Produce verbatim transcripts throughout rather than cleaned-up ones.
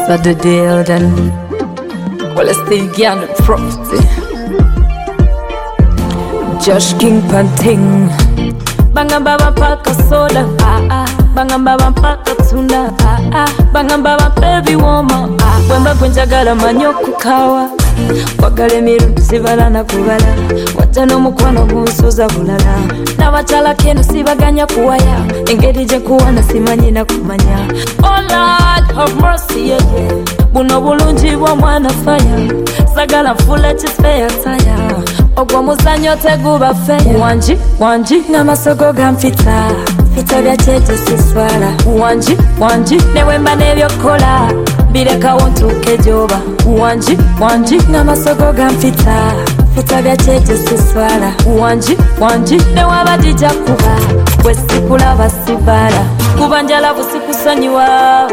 So the deal then. Well, I still get the property. Josh King Panting. Bangamba paka soda, ah ah. Bangamba paka tuna, ah ah. Bangamba baby woman, ah. Wemba kunjagala manyo kukawa. Wagale mirundi sibalana kubala. Wajano mukwano gunsuza bulala. Na wachala kenu sibaganya kuwaya. Engeri je kuwana simanyi na kumanya. Oh Lord, have mercy, yeah, yeah. Buno bulungi bwa mwana fire. Sagala fule chispeya taya. Ogwa muzanyo teguba feya. Wanji, wanji, na masogo gamfita. Fita bya cheche siswala. Wanji, wanji, newemba nebyo kola. Bireka wontuke joba. Wanji, wanji, na masogo gamfita. Fita bya cheche siswala. Wanji, wanji, newaba jija kuba. Wesikula basibala. Kubanjala busikusanyiwa.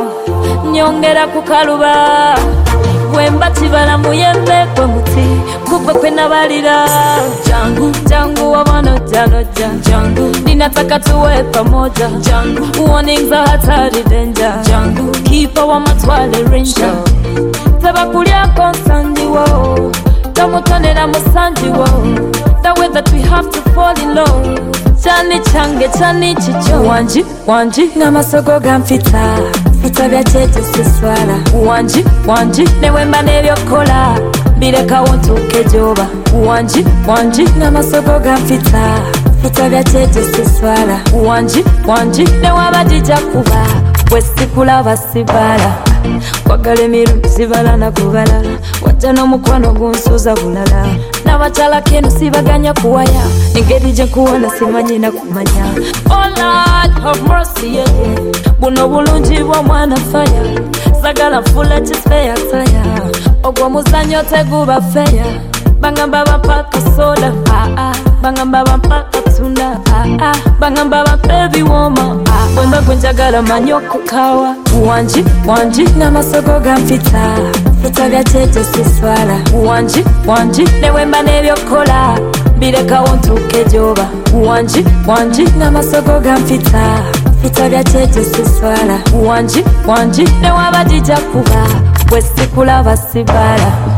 Nyongera kukaluba. Wemba chibala muyembe kwe muti. Kukwe kwe nabalira. Jangu, jangu wabano jalo jangu. Ninataka tuwe pamoja. Jangu, warnings are hatari danger. Jangu, keeper wa matwale ranger. Teba kulia konsanji wo. Tamutone na musanji wo. The way that we have to fall in love. Chani change, chani chicho. Wanji, wanji, na masogo gamfita. Fita bya cheche siswala. Wanji, wanji, newemba nebyo kola. Bireka wontuke joba. Wanji, wanji, na masogo gamfita. Fita bya cheche siswala. Wanji, wanji, newaba jija kuba. Wesikula basibala. Wagale mirundi sibalana kubala. Wajano mukwano gunsuza bulala. Na wachala kenu sibaganya kuwaya. Engeri je kuwana simanyi na kumanya. Oh Lord, have mercy, yeah, yeah. Buno bulungi bwa mwana fire. Sagala fule chispeya taya. Ogwa muzanyo teguba feya. Bangamba paka soda, ah ah. Bangamba paka tuna, ah ah. Bangamba baby woman, ah. Wemba kunjagala manyo kukawa. Wanji, wanji, na masogo gamfita. Fita bya cheche siswala. Wanji, wanji, newemba nebyo kola. Bireka wontuke joba. Wanji, wanji, na masogo gamfita. Fita bya cheche siswala. Wanji, wanji, newaba jija kuba. Wesikula basibala.